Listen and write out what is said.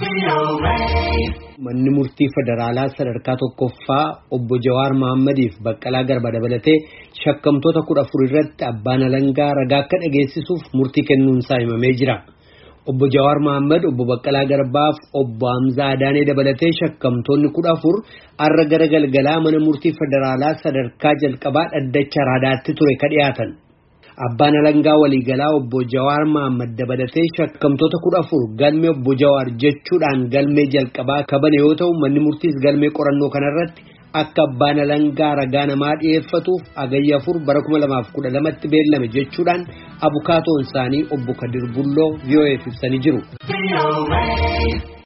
Manni murtii federaalaa sadarkaa tokkoffaa obbo Jawaar Mohammadiif Baqqalaa Garbaa dabalatee shakkamtoota 14 irratti abbaan alangaa ragaa akka dhageessisuuf murtii kennuunsaa himamee jira. Obbo Jawaar Mohammad, obbo Baqqalaa Garbaaf, obbo Hamzaa Adaanee dabalatee shakkamtoonni 14 har'a gara galgalaa mana murtii federaalaa sadarkaa jalqabaa dhaddacha Araadaatti ture ka dhiyaatan. Abbaan alangaa waliigalaa obbo Jawaar Mohammad dabalatee shakkamtoota 14 galmee obbo Jawaar jechuudhaan galmee jalqabaa kabane yoo ta'u manni murtiis galmee qorannoo kanarratti akka abbaan alangaa ragaa namaa dhiyeeffatuuf agayya 4 bara 2012tti beellame jechuudhaan abukaatoon isaanii obbo Kadir Bulloo VOA'f ibsanii jiru.